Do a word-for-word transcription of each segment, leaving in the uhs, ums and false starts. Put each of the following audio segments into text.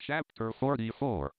Chapter forty-four.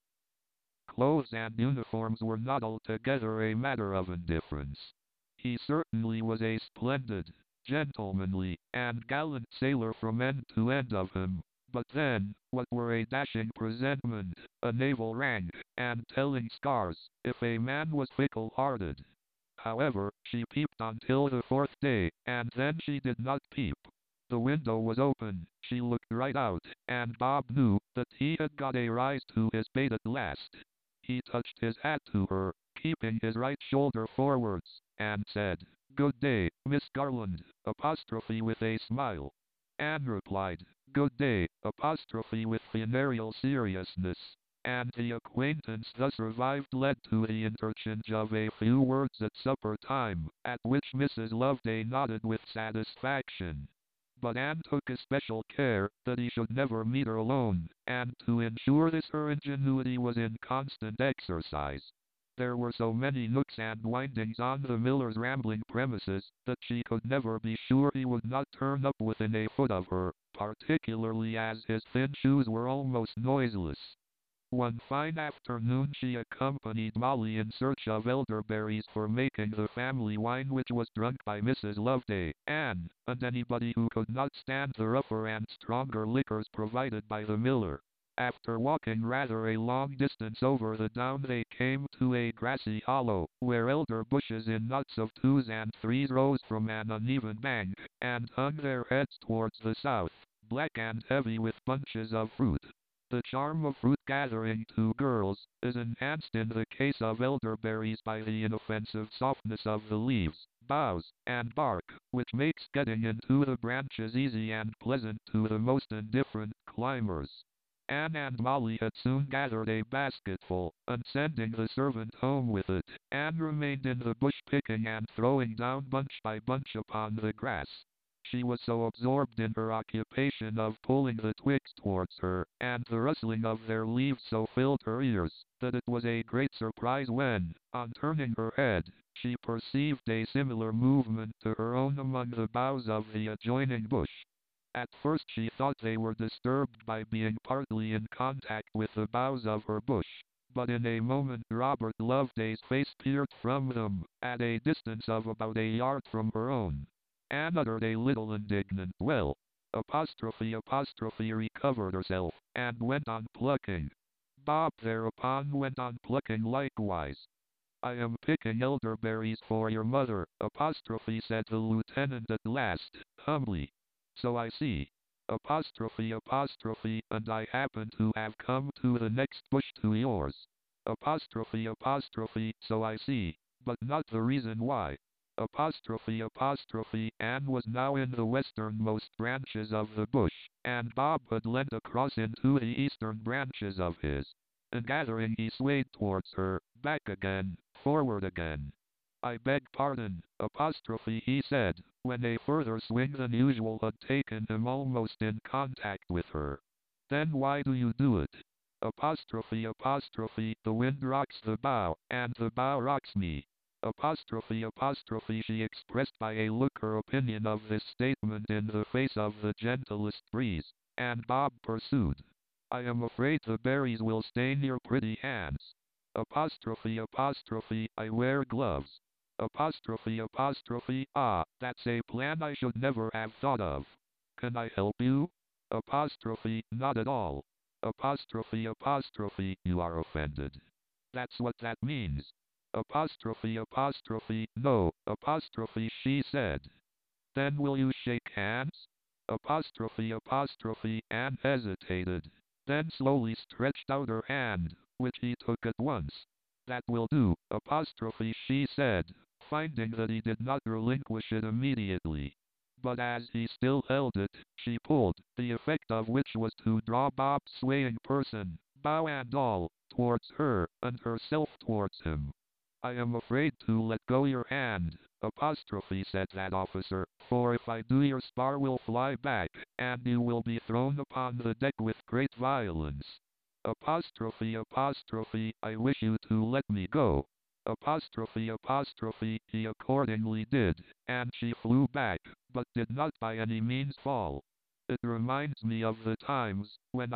Clothes and uniforms were not altogether a matter of indifference. He certainly was a splendid, gentlemanly, and gallant sailor from end to end of him, but then, what were a dashing presentment, a naval rank, and telling scars, if a man was fickle-hearted? However, she peeped until the fourth day, and then she did not peep. The window was open, she looked right out, and Bob knew that he had got a rise to his bait at last. He touched his hat to her, keeping his right shoulder forwards, and said, "Good day, Miss Garland," apostrophe with a smile. Anne replied, "Good day," apostrophe with funereal seriousness, and the acquaintance thus revived led to the interchange of a few words at supper time, at which Missus Loveday nodded with satisfaction. But Anne took especial care that he should never meet her alone, and to ensure this her ingenuity was in constant exercise. There were so many nooks and windings on the miller's rambling premises, that she could never be sure he would not turn up within a foot of her, particularly as his thin shoes were almost noiseless. One fine afternoon she accompanied Molly in search of elderberries for making the family wine which was drunk by Missus Loveday, Anne, and anybody who could not stand the rougher and stronger liquors provided by the miller. After walking rather a long distance over the down they came to a grassy hollow, where elder bushes in knots of twos and threes rose from an uneven bank, and hung their heads towards the south, black and heavy with bunches of fruit. The charm of fruit gathering to girls is enhanced in the case of elderberries by the inoffensive softness of the leaves, boughs, and bark, which makes getting into the branches easy and pleasant to the most indifferent climbers. Anne and Molly had soon gathered a basketful, and sending the servant home with it, Anne remained in the bush picking and throwing down bunch by bunch upon the grass. She was so absorbed in her occupation of pulling the twigs towards her, and the rustling of their leaves so filled her ears, that it was a great surprise when, on turning her head, she perceived a similar movement to her own among the boughs of the adjoining bush. At first she thought they were disturbed by being partly in contact with the boughs of her bush, but in a moment Robert Loveday's face peered from them, at a distance of about a yard from her own. Anne uttered a little indignant "Well!" apostrophe apostrophe recovered herself, and went on plucking. Bob thereupon went on plucking likewise. "I am picking elderberries for your mother," apostrophe said the lieutenant at last, humbly. "So I see." Apostrophe apostrophe and I happen to have come to the next bush to yours. Apostrophe apostrophe so I see, but not the reason why. Apostrophe apostrophe Anne was now in the westernmost branches of the bush, and Bob had leant across into the eastern branches of his. And gathering he swayed towards her, back again, forward again. "I beg pardon," apostrophe he said, when a further swing than usual had taken him almost in contact with her. "Then why do you do it?" Apostrophe apostrophe the wind rocks the bow, and the bow rocks me. Apostrophe apostrophe she expressed by a look her opinion of this statement in the face of the gentlest breeze, and Bob pursued, "I am afraid the berries will stain your pretty hands." Apostrophe apostrophe I wear gloves. Apostrophe apostrophe ah, that's a plan I should never have thought of. Can I help you? Apostrophe not at all. Apostrophe apostrophe you are offended. That's what that means. Apostrophe apostrophe no, apostrophe she said. "Then will you shake hands?" Apostrophe apostrophe Anne hesitated, then slowly stretched out her hand, which he took at once. "That will do," apostrophe she said, finding that he did not relinquish it immediately. But as he still held it, she pulled, the effect of which was to draw Bob's swaying person, bow and all, towards her, and herself towards him. "I am afraid to let go your hand," apostrophe said that officer, "for if I do your spar will fly back, and you will be thrown upon the deck with great violence." Apostrophe apostrophe I wish you to let me go. Apostrophe apostrophe he accordingly did, and she flew back, but did not by any means fall. "It reminds me of the times when I used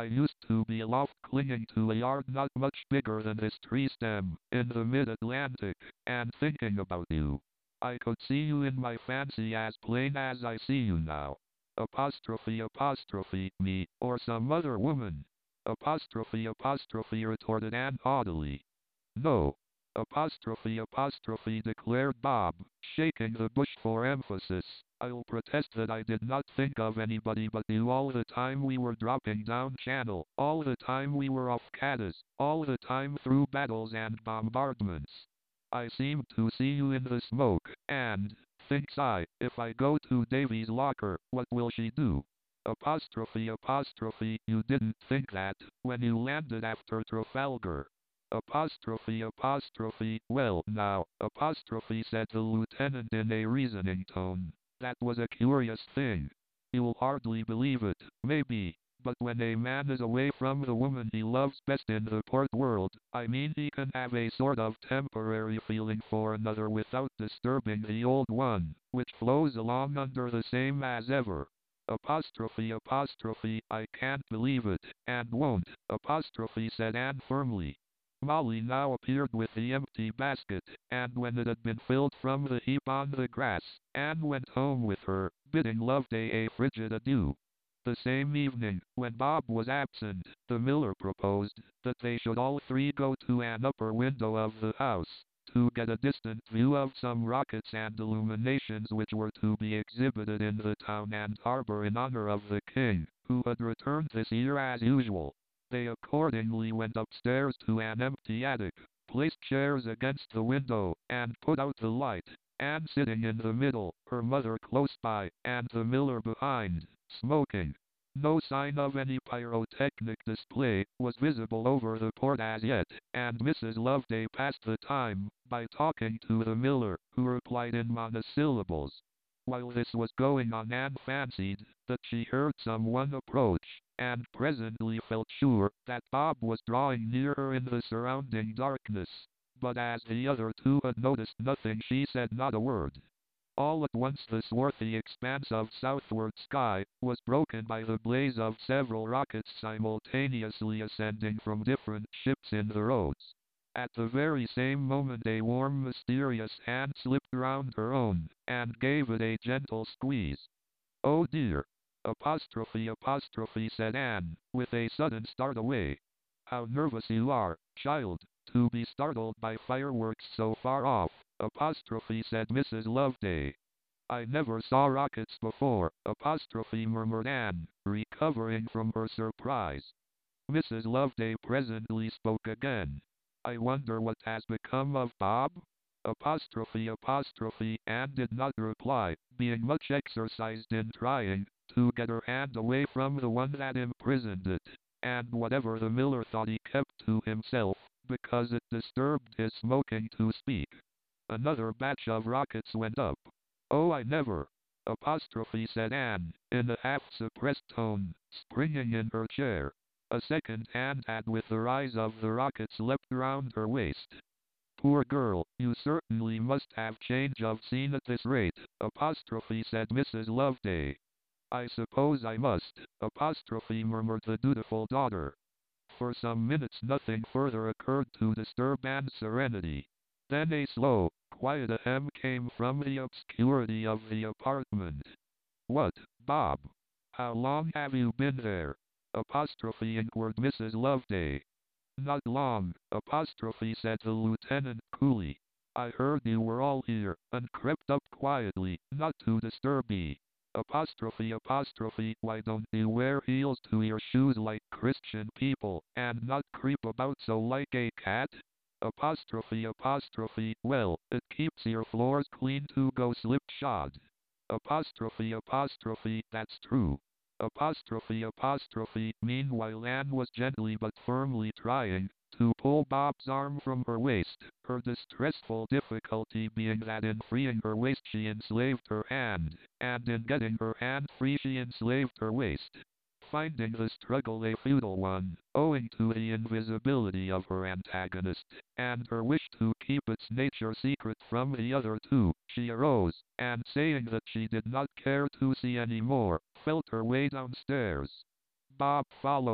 to be aloft clinging to a yard not much bigger than this tree stem, in the mid-Atlantic, and thinking about you. I could see you in my fancy as plain as I see you now. Apostrophe apostrophe me, or some other woman. Apostrophe apostrophe retorted Anne haughtily. No. Apostrophe apostrophe declared Bob, shaking the bush for emphasis. I'll protest that I did not think of anybody but you all the time we were dropping down channel, all the time we were off Cadiz, all the time through battles and bombardments. I seemed to see you in the smoke, and, thinks I, if I go to Davy's locker, what will she do? Apostrophe apostrophe, you didn't think that, when you landed after Trafalgar. Apostrophe apostrophe, well now, apostrophe said the lieutenant in a reasoning tone. That was a curious thing. You'll hardly believe it, maybe, but when a man is away from the woman he loves best in the port world, I mean he can have a sort of temporary feeling for another without disturbing the old one, which flows along under the same as ever. Apostrophe apostrophe, I can't believe it, and won't, apostrophe said Anne firmly. Molly now appeared with the empty basket, and when it had been filled from the heap on the grass, Anne went home with her, bidding Loveday a frigid adieu. The same evening, when Bob was absent, the miller proposed that they should all three go to an upper window of the house, to get a distant view of some rockets and illuminations which were to be exhibited in the town and harbour in honour of the king, who had returned this year as usual. They accordingly went upstairs to an empty attic, placed chairs against the window, and put out the light, Anne sitting in the middle, her mother close by, and the miller behind, smoking. No sign of any pyrotechnic display was visible over the port as yet, and Missus Loveday passed the time by talking to the miller, who replied in monosyllables. While this was going on, Anne fancied that she heard someone approach, and presently felt sure that Bob was drawing near her in the surrounding darkness. But as the other two had noticed nothing, she said not a word. All at once the swarthy expanse of southward sky was broken by the blaze of several rockets simultaneously ascending from different ships in the roads. At the very same moment a warm, mysterious hand slipped round her own, and gave it a gentle squeeze. Oh dear! Apostrophe apostrophe said Anne, with a sudden start away. How nervous you are, child, to be startled by fireworks so far off, apostrophe said Missus Loveday. I never saw rockets before, apostrophe murmured Anne, recovering from her surprise. Missus Loveday presently spoke again. I wonder what has become of Bob? Apostrophe apostrophe, Anne did not reply, being much exercised in trying to get her hand away from the one that imprisoned it, and whatever the miller thought he kept to himself, because it disturbed his smoking to speak. Another batch of rockets went up. Oh, I never! Apostrophe said Anne, in a half-suppressed tone, springing in her chair. A second hand had with the rise of the rockets leapt round her waist. Poor girl, you certainly must have change of scene at this rate, apostrophe said Missus Loveday. I suppose I must, apostrophe murmured the dutiful daughter. For some minutes nothing further occurred to disturb Anne's serenity. Then a slow, quiet ahem came from the obscurity of the apartment. What, Bob? How long have you been there? Apostrophe inquired Missus Loveday. Not long, apostrophe said the lieutenant coolly. I heard you were all here, and crept up quietly, not to disturb me. Apostrophe apostrophe, why don't you wear heels to your shoes like Christian people, and not creep about so like a cat? Apostrophe apostrophe, well, it keeps your floors clean to go slipshod. Apostrophe apostrophe, that's true. Apostrophe apostrophe, meanwhile Anne was gently but firmly trying to pull Bob's arm from her waist, her distressful difficulty being that in freeing her waist she enslaved her hand, and in getting her hand free she enslaved her waist. Finding the struggle a futile one, owing to the invisibility of her antagonist, and her wish to keep its nature secret from the other two, she arose, and saying that she did not care to see any more, felt her way downstairs. Bob followed,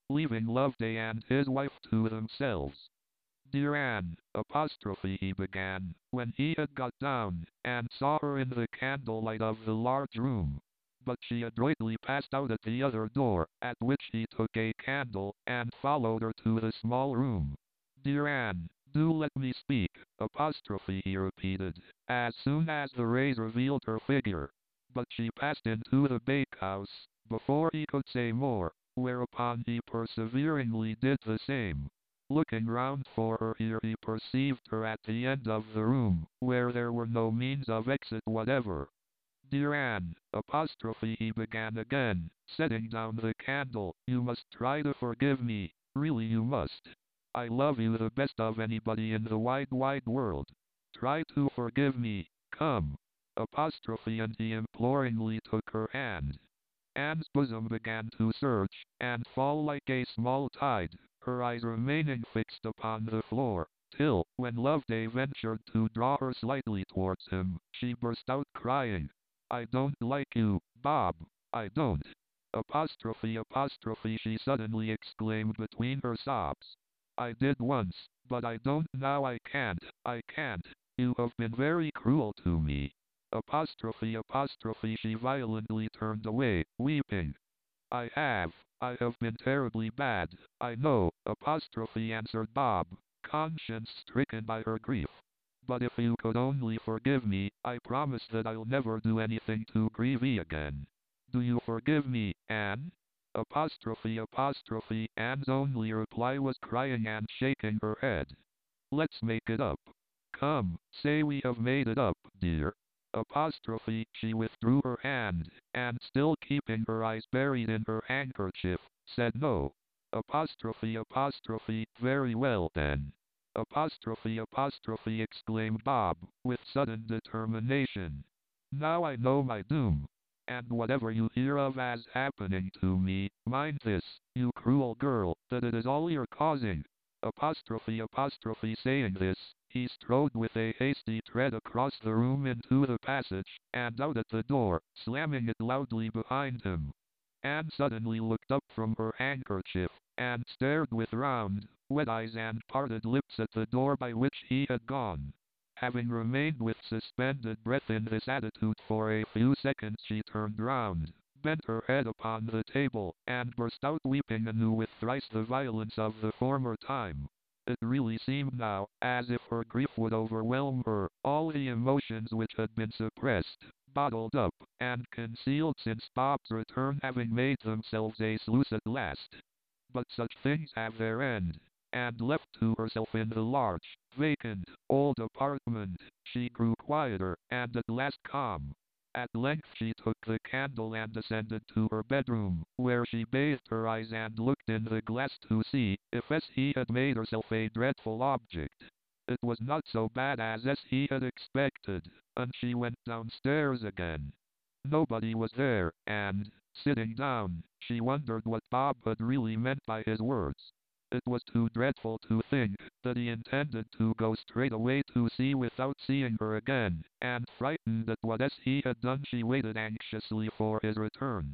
leaving Loveday and his wife to themselves. "Dear Anne," apostrophe he began, when he had got down, and saw her in the candlelight of the large room. But she adroitly passed out at the other door, at which he took a candle, and followed her to the small room. "Dear Anne, do let me speak," apostrophe he repeated, as soon as the rays revealed her figure. But she passed into the bakehouse, before he could say more, whereupon he perseveringly did the same. Looking round for her here he perceived her at the end of the room, where there were no means of exit whatever. "Dear Anne," apostrophe he began again, setting down the candle, "you must try to forgive me, really you must. I love you the best of anybody in the wide wide world. Try to forgive me, come." Apostrophe and he imploringly took her hand. Anne's bosom began to surge, and fall like a small tide, her eyes remaining fixed upon the floor, till, when Loveday ventured to draw her slightly towards him, she burst out crying, "I don't like you, Bob, I don't." Apostrophe apostrophe she suddenly exclaimed between her sobs. "I did once, but I don't now, I can't, I can't. You have been very cruel to me." Apostrophe apostrophe she violently turned away, weeping. "I have, I have been terribly bad, I know," apostrophe answered Bob, conscience stricken by her grief. "But if you could only forgive me, I promise that I'll never do anything to grieve ye again. Do you forgive me, Anne?" Apostrophe apostrophe Anne's only reply was crying and shaking her head. "Let's make it up. Come, say we have made it up, dear." Apostrophe she withdrew her hand, and still keeping her eyes buried in her handkerchief, said no. Apostrophe apostrophe very well then. Apostrophe apostrophe exclaimed Bob, with sudden determination. "Now I know my doom. And whatever you hear of as happening to me, mind this, you cruel girl, that it is all your causing." Apostrophe apostrophe saying this, he strode with a hasty tread across the room into the passage, and out at the door, slamming it loudly behind him. Anne suddenly looked up from her handkerchief, and stared with round, wet eyes and parted lips at the door by which he had gone. Having remained with suspended breath in this attitude for a few seconds, she turned round, bent her head upon the table, and burst out weeping anew with thrice the violence of the former time. It really seemed now, as if her grief would overwhelm her, all the emotions which had been suppressed, bottled up, and concealed since Bob's return having made themselves a sluice at last. But such things have their end, and left to herself in the large, vacant, old apartment, she grew quieter, and at last calm. At length she took the candle and ascended to her bedroom, where she bathed her eyes and looked in the glass to see if S he had made herself a dreadful object. It was not so bad as S he had expected, and she went downstairs again. Nobody was there, and, sitting down, she wondered what Bob had really meant by his words. It was too dreadful to think that he intended to go straight away to sea without seeing her again, and frightened at what else he had done, she waited anxiously for his return.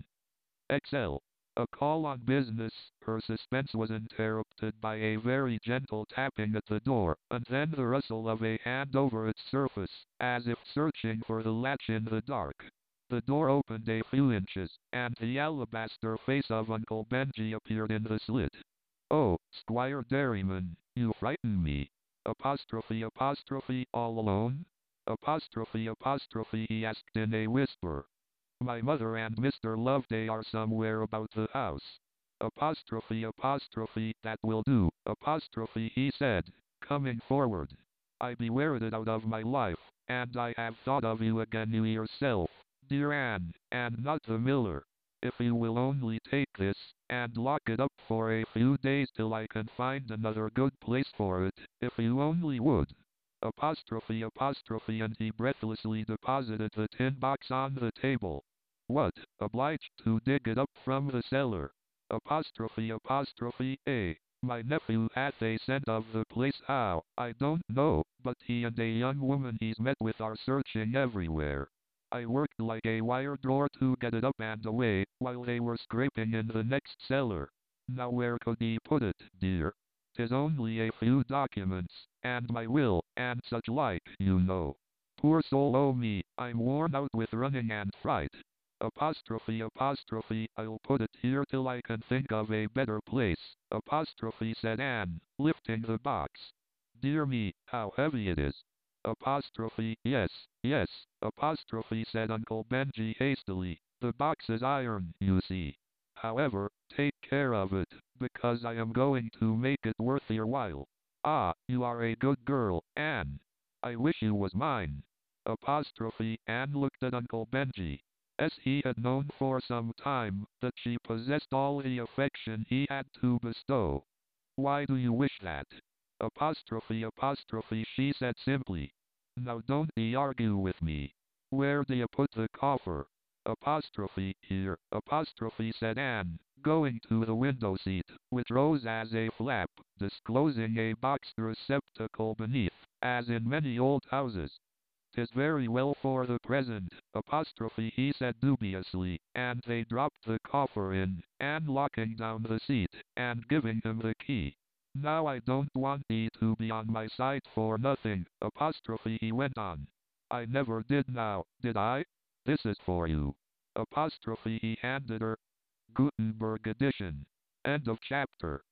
X L. A call on business. Her suspense was interrupted by a very gentle tapping at the door, and then the rustle of a hand over its surface, as if searching for the latch in the dark. The door opened a few inches, and the alabaster face of Uncle Benjy appeared in the slit. "Oh, Squire Derriman, you frighten me." Apostrophe apostrophe all alone? Apostrophe apostrophe he asked in a whisper. "My mother and Mister Loveday are somewhere about the house." Apostrophe apostrophe that will do. Apostrophe he said, coming forward. "I be wearied out of my life, and I have thought of you again, you yourself, dear Anne, and not the miller. If you will only take this, and lock it up for a few days till I can find another good place for it, if you only would." Apostrophe apostrophe and he breathlessly deposited the tin box on the table. "What, obliged to dig it up from the cellar?" Apostrophe apostrophe a. "My nephew hath a scent of the place, how, I don't know, but he and a young woman he's met with are searching everywhere. I worked like a wire drawer to get it up and away, while they were scraping in the next cellar. Now where could he put it, dear? 'Tis only a few documents, and my will, and such like, you know. Poor soul, oh me, I'm worn out with running and fright. Apostrophe apostrophe, I'll put it here till I can think of a better place. Apostrophe, said Anne, lifting the box. Dear me, how heavy it is. Apostrophe, yes, yes, apostrophe, said Uncle Benjy hastily. The box is iron, you see. However, take care of it, because I am going to make it worth your while. Ah, you are a good girl, Anne. I wish you was mine. Apostrophe, Anne looked at Uncle Benjy. As he had known for some time that she possessed all the affection he had to bestow. Why do you wish that? Apostrophe apostrophe, she said simply. Now don't ye argue with me. Where do you put the coffer? Apostrophe, here, apostrophe, said Anne, going to the window seat, which rose as a flap, disclosing a box receptacle beneath, as in many old houses. "'Tis very well for the present," apostrophe, he said dubiously, and they dropped the coffer in, Anne locking down the seat, and giving him the key. "Now I don't want thee to be on my side for nothing," apostrophe, he went on. "I never did now, did I? This is for you." Apostrophe, he handed her. Gutenberg edition. End of chapter.